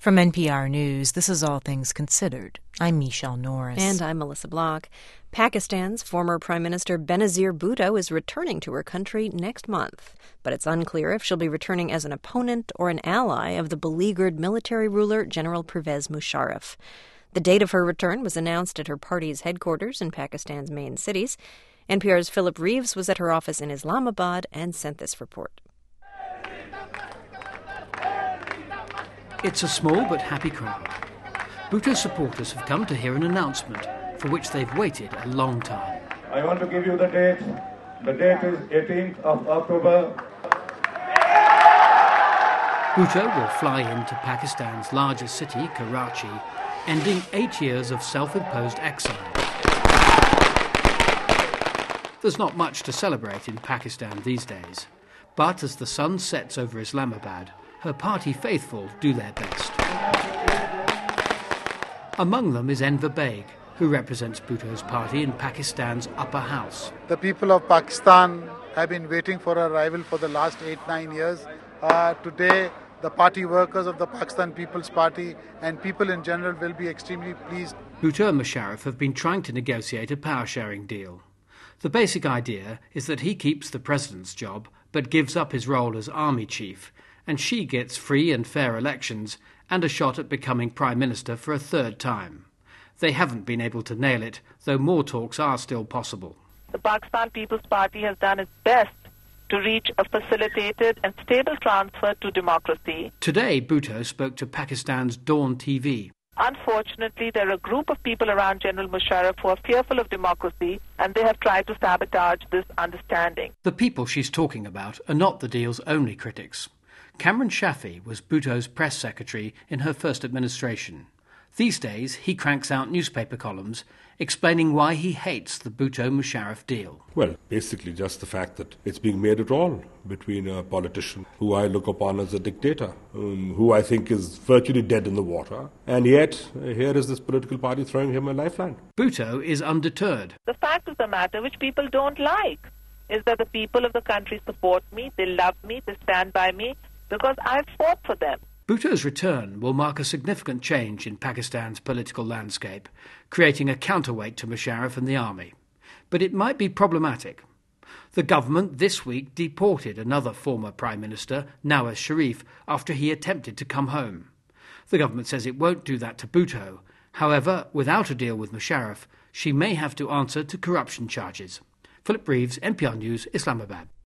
From NPR News, this is All Things Considered. I'm Michelle Norris. And I'm Melissa Block. Pakistan's former Prime Minister Benazir Bhutto is returning to her country next month. But it's unclear if she'll be returning as an opponent or an ally of the beleaguered military ruler General Pervez Musharraf. The date of her return was announced at her party's headquarters in Pakistan's main cities. NPR's Philip Reeves was at her office in Islamabad and sent this report. It's a small but happy crowd. Bhutto supporters have come to hear an announcement for which they've waited a long time. I want to give you the date. The date is 18th of October. Bhutto will fly into Pakistan's largest city, Karachi, ending 8 years of self-imposed exile. There's not much to celebrate in Pakistan these days, but as the sun sets over Islamabad, her party faithful do their best. Among them is Enver Baig, who represents Bhutto's party in Pakistan's upper house. The people of Pakistan have been waiting for her arrival for the last 8-9 years. Today, the party workers of the Pakistan People's Party and people in general will be extremely pleased. Bhutto and Musharraf have been trying to negotiate a power-sharing deal. The basic idea is that he keeps the president's job but gives up his role as army chief, and she gets free and fair elections and a shot at becoming Prime Minister for a third time. They haven't been able to nail it, though more talks are still possible. The Pakistan People's Party has done its best to reach a facilitated and stable transfer to democracy. Today, Bhutto spoke to Pakistan's Dawn TV. Unfortunately, there are a group of people around General Musharraf who are fearful of democracy, and they have tried to sabotage this understanding. The people she's talking about are not the deal's only critics. Kamran Shafi was Bhutto's press secretary in her first administration. These days, he cranks out newspaper columns explaining why he hates the Bhutto-Musharraf deal. Well, basically just the fact that it's being made at all between a politician who I look upon as a dictator, who I think is virtually dead in the water, and yet here is this political party throwing him a lifeline. Bhutto is undeterred. The fact of the matter, which people don't like, is that the people of the country support me, they love me, they stand by me, because I've fought for them. Bhutto's return will mark a significant change in Pakistan's political landscape, creating a counterweight to Musharraf and the army. But it might be problematic. The government this week deported another former Prime Minister, Nawaz Sharif, after he attempted to come home. The government says it won't do that to Bhutto. However, without a deal with Musharraf, she may have to answer to corruption charges. Philip Reeves, NPR News, Islamabad.